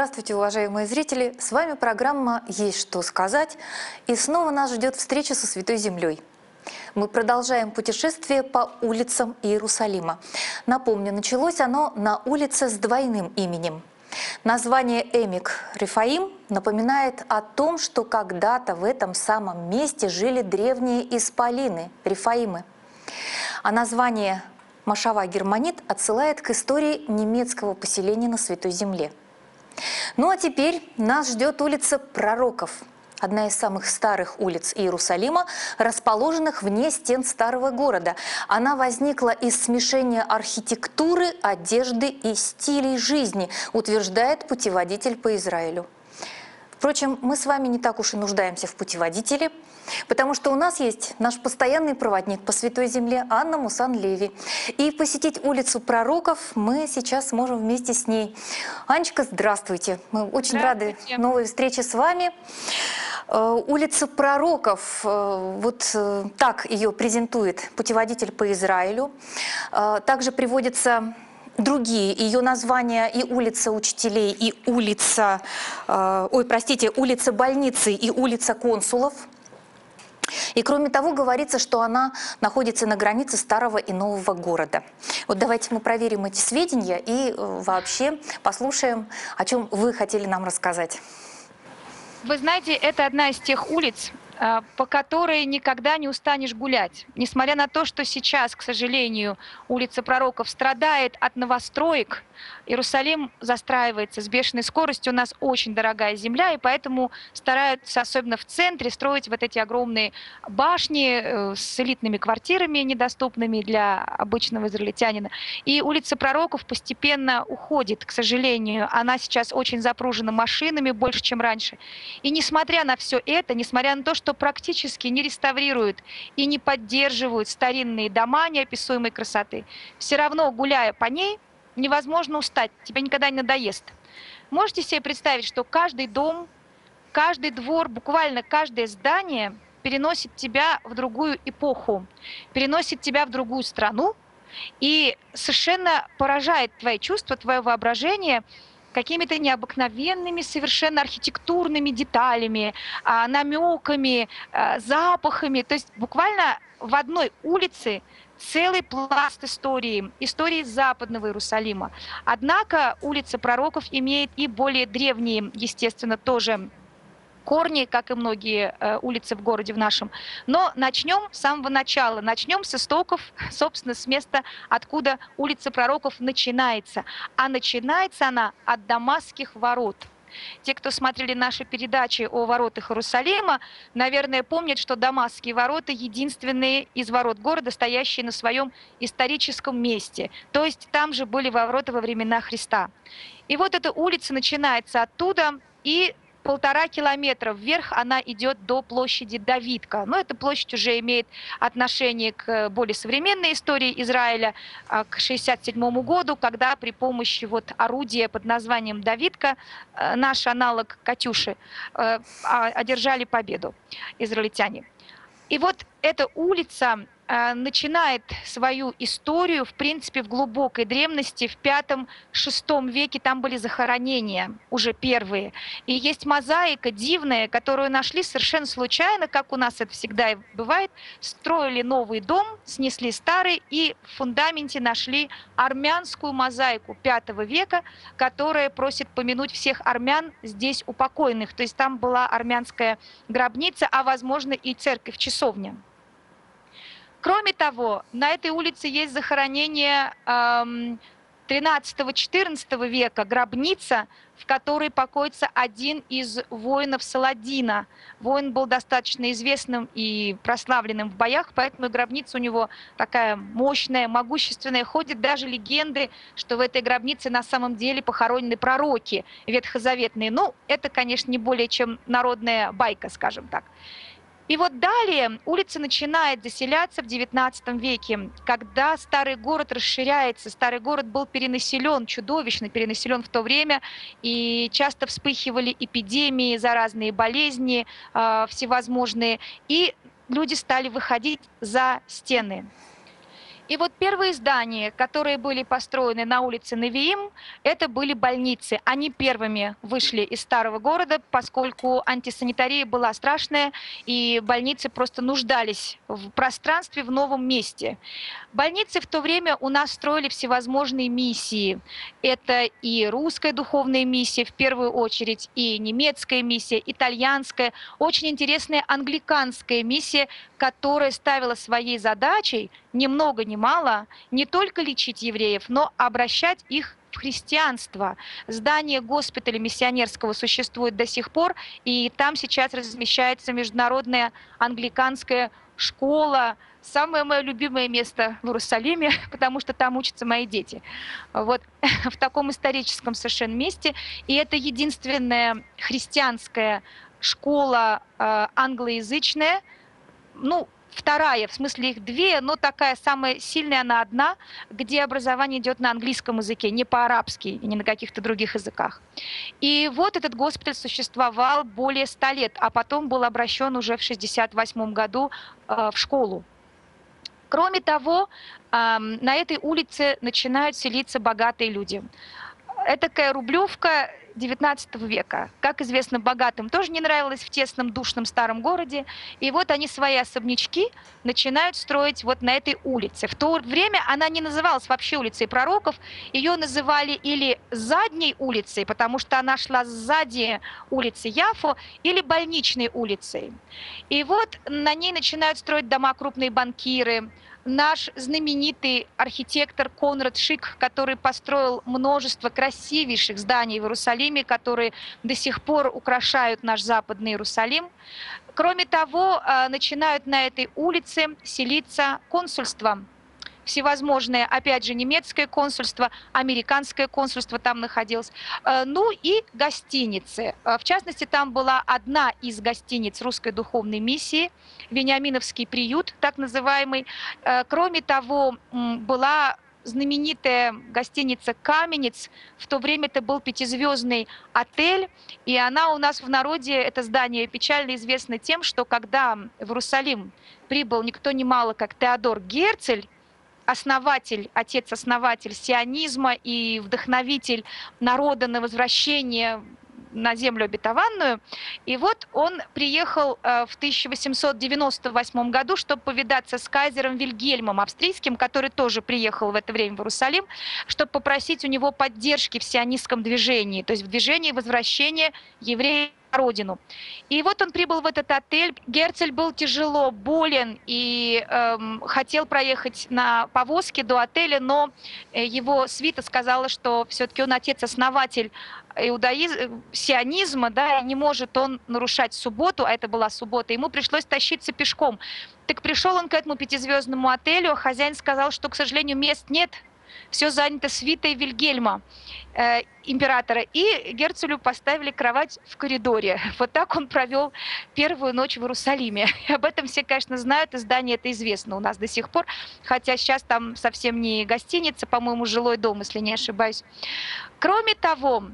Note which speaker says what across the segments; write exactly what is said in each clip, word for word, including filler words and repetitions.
Speaker 1: Здравствуйте, уважаемые зрители! С вами программа «Есть что сказать». И снова нас ждет встреча со Святой Землей. Мы продолжаем путешествие по улицам Иерусалима. Напомню, началось оно на улице с двойным именем. Название Эмик Рефаим напоминает о том, что когда-то в этом самом месте жили древние исполины, Рефаимы. А название Мошава Германит отсылает к истории немецкого поселения на Святой Земле. Ну а теперь нас ждет улица Пророков, одна из самых старых улиц Иерусалима, расположенных вне стен старого города. Она возникла из смешения архитектуры, одежды и стилей жизни, утверждает путеводитель по Израилю. Впрочем, мы с вами не так уж и нуждаемся в путеводителе, потому что у нас есть наш постоянный проводник по Святой Земле Анна Мусан-Леви. И посетить улицу Пророков мы сейчас сможем вместе с ней. Анечка, здравствуйте! Мы очень рады новой встрече с вами. Улица Пророков, вот так ее презентует путеводитель по Израилю. Также приводится другие ее названия: и улица учителей, и улица, э, ой, простите, улица больницы, и улица консулов. И кроме того, говорится, что она находится на границе старого и нового города. Вот давайте мы проверим эти сведения и э, вообще послушаем, о чем вы хотели нам рассказать.
Speaker 2: Вы знаете, это одна из тех улиц, по которой никогда не устанешь гулять. Несмотря на то, что сейчас, к сожалению, улица Пророков страдает от новостроек, Иерусалим застраивается с бешеной скоростью, у нас очень дорогая земля, и поэтому стараются, особенно в центре, строить вот эти огромные башни с элитными квартирами, недоступными для обычного израильтянина. И улица Пророков постепенно уходит, к сожалению. Она сейчас очень запружена машинами, больше, чем раньше. И несмотря на все это, несмотря на то, что практически не реставрируют и не поддерживают старинные дома неописуемой красоты, все равно, гуляя по ней, невозможно устать, тебе никогда не надоест. Можете себе представить, что каждый дом, каждый двор, буквально каждое здание переносит тебя в другую эпоху, переносит тебя в другую страну и совершенно поражает твои чувства, твое воображение какими-то необыкновенными совершенно архитектурными деталями, намеками, запахами. То есть буквально в одной улице целый пласт истории, истории западного Иерусалима. Однако улица Пророков имеет и более древние, естественно, тоже корни, как и многие э, улицы в городе в нашем. Но начнем с самого начала, начнем с истоков, собственно, с места, откуда улица Пророков начинается. А начинается она от Дамасских ворот. Те, кто смотрели наши передачи о воротах Иерусалима, наверное, помнят, что Дамасские ворота единственные из ворот города, стоящие на своем историческом месте. То есть там же были ворота во времена Христа. И вот эта улица начинается оттуда, и полтора километра вверх она идет до площади Давидка. Но эта площадь уже имеет отношение к более современной истории Израиля, к шестьдесят седьмому году, когда при помощи вот орудия под названием Давидка, наш аналог Катюши, одержали победу израильтяне. И вот эта улица начинает свою историю, в принципе, в глубокой древности, в пятом-шестом веке там были захоронения, уже первые. И есть мозаика дивная, которую нашли совершенно случайно, как у нас это всегда и бывает. Строили новый дом, снесли старый, и в фундаменте нашли армянскую мозаику пятого века, которая просит помянуть всех армян здесь упокоенных. То есть там была армянская гробница, а, возможно, и церковь-часовня. Кроме того, на этой улице есть захоронение тринадцатого-четырнадцатого века, гробница, в которой покоится один из воинов Саладина. Воин был достаточно известным и прославленным в боях, поэтому гробница у него такая мощная, могущественная. Ходят даже легенды, что в этой гробнице на самом деле похоронены пророки ветхозаветные. Ну, это, конечно, не более чем народная байка, скажем так. И вот далее улица начинает заселяться в девятнадцатом веке, когда старый город расширяется. Старый город был перенаселен, чудовищно перенаселен в то время, и часто вспыхивали эпидемии, заразные болезни э, всевозможные, и люди стали выходить за стены. И вот первые здания, которые были построены на улице Невиим, это были больницы. Они первыми вышли из старого города, поскольку антисанитария была страшная, и больницы просто нуждались в пространстве, в новом месте. Больницы в то время у нас строили всевозможные миссии. Это и русская духовная миссия в первую очередь, и немецкая миссия, итальянская, очень интересная англиканская миссия, которая ставила своей задачей ни много ни мало не только лечить евреев, но обращать их в христианство. Здание госпиталя миссионерского существует до сих пор, и там сейчас размещается международная англиканская школа. Самое мое любимое место в Иерусалиме, потому что там учатся мои дети. Вот в таком историческом совершенно месте. И это единственная христианская школа э, англоязычная, ну, вторая, в смысле их две, но такая самая сильная, она одна, где образование идет на английском языке, не по-арабски и не на каких-то других языках. И вот этот госпиталь существовал более ста лет, а потом был обращен уже в шестьдесят восьмом году э, в школу. Кроме того, э, на этой улице начинают селиться богатые люди. Этакая Рублевка девятнадцатого века. Как известно, богатым тоже не нравилось в тесном, душном старом городе. И вот они свои особнячки начинают строить вот на этой улице. В то время она не называлась вообще улицей пророков. Ее называли или задней улицей, потому что она шла сзади улицы Яфо, или больничной улицей. И вот на ней начинают строить дома крупные банкиры. Наш знаменитый архитектор Конрад Шик, который построил множество красивейших зданий в Иерусалиме, которые до сих пор украшают наш западный Иерусалим. Кроме того, начинают на этой улице селиться консульства. Всевозможные, опять же, немецкое консульство, американское консульство там находилось, ну и гостиницы. В частности, там была одна из гостиниц русской духовной миссии, Вениаминовский приют, так называемый. Кроме того, была знаменитая гостиница «Каменец». В то время это был пятизвездный отель, и она у нас в народе, это здание, печально известно тем, что когда в Иерусалим прибыл никто ни мало, как Теодор Герцель, основатель, отец-основатель сионизма и вдохновитель народа на возвращение на землю обетованную. И вот он приехал в тысяча восемьсот девяносто восьмом году, чтобы повидаться с кайзером Вильгельмом австрийским, который тоже приехал в это время в Иерусалим, чтобы попросить у него поддержки в сионистском движении, то есть в движении возвращения евреев на родину. И вот он прибыл в этот отель. Герцель был тяжело болен и эм, хотел проехать на повозке до отеля, но его свита сказала, что все-таки он отец-основатель иудаизма, сионизма, да, и не может он нарушать субботу, а это была суббота, ему пришлось тащиться пешком. Так пришел он к этому пятизвездному отелю, а хозяин сказал, что, к сожалению, мест нет, все занято свитой Вильгельма, э, императора, и Герцелю поставили кровать в коридоре. Вот так он провел первую ночь в Иерусалиме. И об этом все, конечно, знают, и здание это известно у нас до сих пор, хотя сейчас там совсем не гостиница, по-моему, жилой дом, если не ошибаюсь. Кроме того,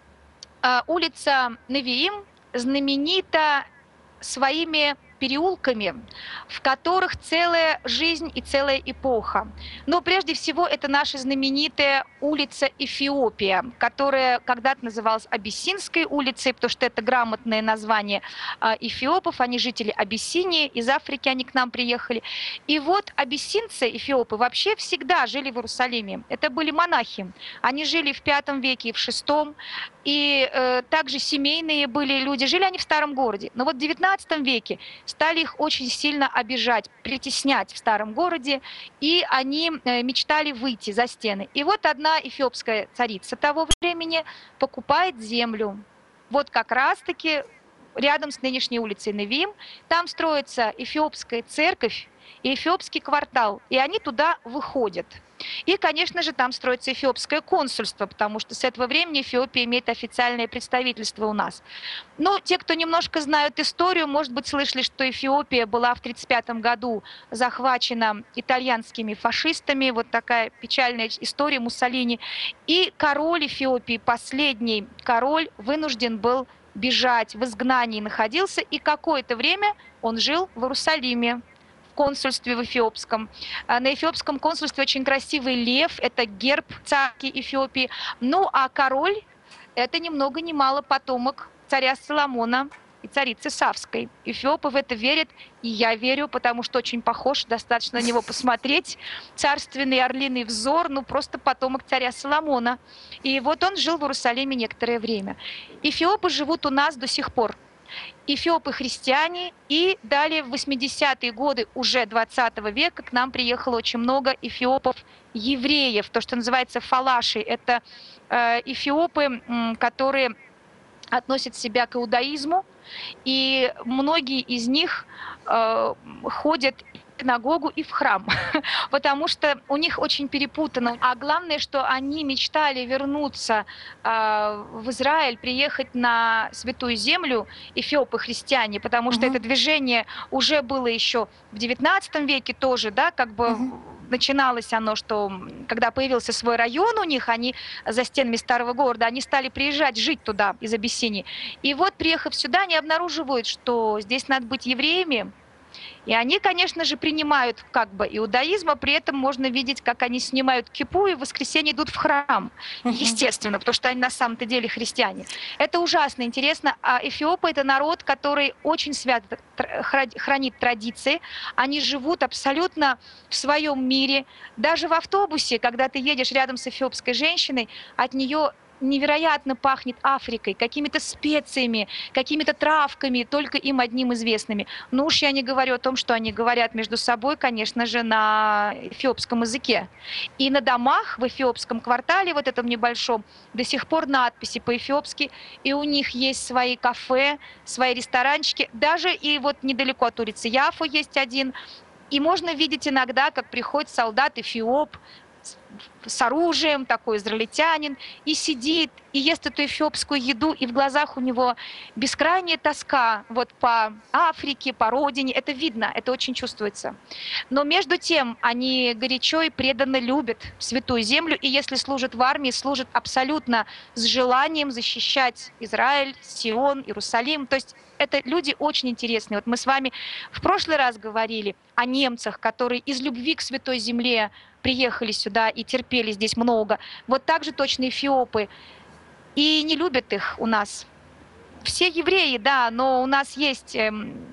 Speaker 2: улица Невиим знаменита своими переулками, в которых целая жизнь и целая эпоха. Но прежде всего это наша знаменитая улица Эфиопия, которая когда-то называлась Абиссинской улицей, потому что это грамотное название эфиопов, они жители Абиссинии, из Африки они к нам приехали. И вот абиссинцы, эфиопы, вообще всегда жили в Иерусалиме. Это были монахи. Они жили в пятом веке и в шестом, и э, также семейные были люди. Жили они в старом городе. Но вот в девятнадцатом веке стали их очень сильно обижать, притеснять в старом городе, и они мечтали выйти за стены. И вот одна эфиопская царица того времени покупает землю. Вот как раз-таки рядом с нынешней улицей Невиим. Там строится эфиопская церковь и эфиопский квартал, и они туда выходят. И, конечно же, там строится эфиопское консульство, потому что с этого времени Эфиопия имеет официальное представительство у нас. Но те, кто немножко знают историю, может быть, слышали, что Эфиопия была в тысяча девятьсот тридцать пятом году захвачена итальянскими фашистами. Вот такая печальная история Муссолини. И король Эфиопии, последний король, вынужден был бежать, в изгнании находился, и какое-то время он жил в Иерусалиме, в консульстве в Эфиопском. На Эфиопском консульстве очень красивый лев, это герб царский Эфиопии. Ну а король – это ни много ни мало потомок царя Соломона и царицы Савской. Эфиопы в это верят, и я верю, потому что очень похож, достаточно на него посмотреть. Царственный орлиный взор, ну просто потомок царя Соломона. И вот он жил в Иерусалиме некоторое время. Эфиопы живут у нас до сих пор. Эфиопы христиане, и далее в восьмидесятые годы уже двадцатого века к нам приехало очень много эфиопов евреев, то, что называется фалаши. Это э, эфиопы, которые относят себя к иудаизму, и многие из них э, ходят в синагогу и в храм, потому что у них очень перепутано. А главное, что они мечтали вернуться э, в Израиль, приехать на Святую Землю, эфиопы-христиане, потому что
Speaker 1: Мгм.
Speaker 2: это движение уже было еще в девятнадцатом веке тоже, да, как бы
Speaker 1: Мгм.
Speaker 2: начиналось оно, что когда появился свой район у них, они за стенами старого города, они стали приезжать, жить туда из Абиссинии. И вот, приехав сюда, они обнаруживают, что здесь надо быть евреями. И они, конечно же, принимают как бы иудаизм, а при этом можно видеть, как они снимают кипу и в воскресенье идут в храм.
Speaker 1: Мгм.
Speaker 2: Естественно, потому что они на самом-то деле христиане. Это ужасно интересно. А эфиопы – это народ, который очень свято хранит традиции. Они живут абсолютно в своем мире. Даже в автобусе, когда ты едешь рядом с эфиопской женщиной, от нее невероятно пахнет Африкой, какими-то специями, какими-то травками, только им одним известными. Ну уж я не говорю о том, что они говорят между собой, конечно же, на эфиопском языке. И на домах в эфиопском квартале, вот этом небольшом, до сих пор надписи по-эфиопски, и у них есть свои кафе, свои ресторанчики, даже и вот недалеко от улицы Яфу есть один, и можно видеть иногда, как приходит солдат-эфиоп, с оружием, такой израильтянин, и сидит, и ест эту эфиопскую еду, и в глазах у него бескрайняя тоска вот по Африке, по родине. Это видно, это очень чувствуется. Но между тем они горячо и преданно любят Святую Землю, и если служат в армии, служат абсолютно с желанием защищать Израиль, Сион, Иерусалим. То есть это люди очень интересные. Вот мы с вами в прошлый раз говорили о немцах, которые из любви к Святой Земле приехали сюда и терпели здесь много. Вот так же точно эфиопы. И не любят их у нас. Все евреи, да, но у нас есть, эм,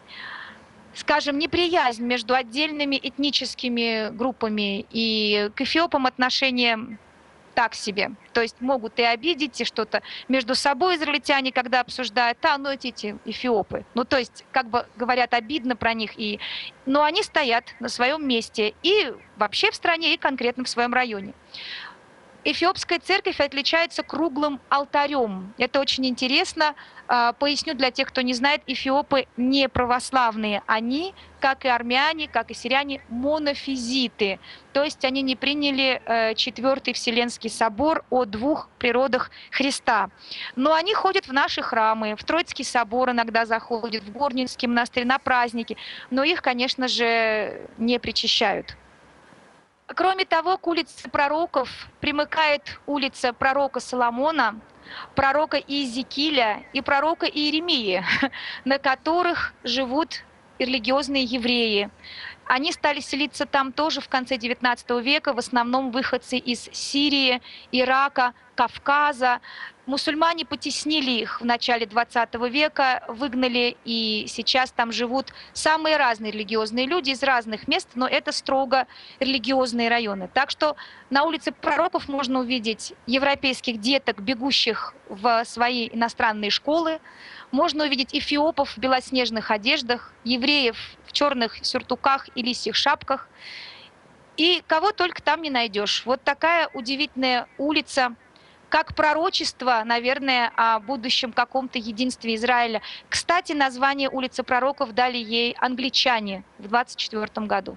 Speaker 2: скажем, неприязнь между отдельными этническими группами. И к эфиопам отношение так себе. То есть могут и обидеть, и что-то между собой израильтяне, когда обсуждают, а, ну эти, эти эфиопы. Ну то есть, как бы говорят обидно про них, и... но они стоят на своем месте и вообще в стране, и конкретно в своем районе. Эфиопская церковь отличается круглым алтарем. Это очень интересно. Поясню для тех, кто не знает, эфиопы не православные. Они, как и армяне, как и сирияне, монофизиты. То есть они не приняли Четвертый Вселенский собор о двух природах Христа. Но они ходят в наши храмы, в Троицкий собор иногда заходят, в Горнинский монастырь на праздники. Но их, конечно же, не причащают. Кроме того, к улице пророков примыкает улица пророка Соломона, пророка Иезекииля и пророка Иеремии, на которых живут религиозные евреи. Они стали селиться там тоже в конце девятнадцатого века, в основном выходцы из Сирии, Ирака, Кавказа. Мусульмане потеснили их в начале двадцатого века, выгнали, и сейчас там живут самые разные религиозные люди из разных мест, но это строго религиозные районы. Так что на улице пророков можно увидеть европейских деток, бегущих в свои иностранные школы, можно увидеть эфиопов в белоснежных одеждах, евреев в черных сюртуках и лисьих шапках, и кого только там не найдешь. Вот такая удивительная улица, как пророчество, наверное, о будущем каком-то единстве Израиля. Кстати, название улицы пророков дали ей англичане в двадцать четвёртом году.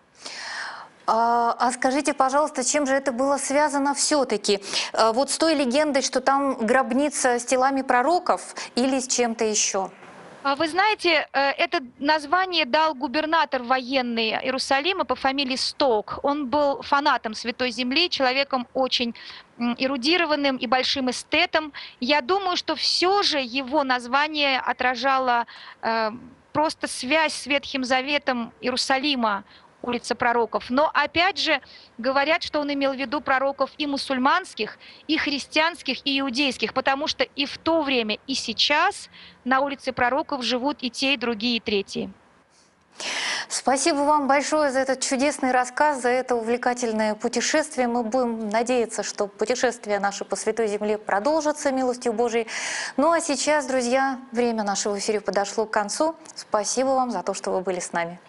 Speaker 1: А, а скажите, пожалуйста, чем же это было связано все-таки? Вот с той легендой, что там гробница с телами пророков, или с чем-то еще?
Speaker 2: Вы знаете, это название дал губернатор военный Иерусалима по фамилии Сток. Он был фанатом Святой Земли, человеком очень эрудированным и большим эстетом. Я думаю, что все же его название отражало просто связь с Ветхим Заветом Иерусалима, улица пророков. Но опять же говорят, что он имел в виду пророков и мусульманских, и христианских, и иудейских, потому что и в то время, и сейчас на улице пророков живут и те, и другие, и третьи.
Speaker 1: Спасибо вам большое за этот чудесный рассказ, за это увлекательное путешествие. Мы будем надеяться, что путешествие наше по Святой Земле продолжится милостью Божией. Ну а сейчас, друзья, время нашего эфира подошло к концу. Спасибо вам за то, что вы были с нами.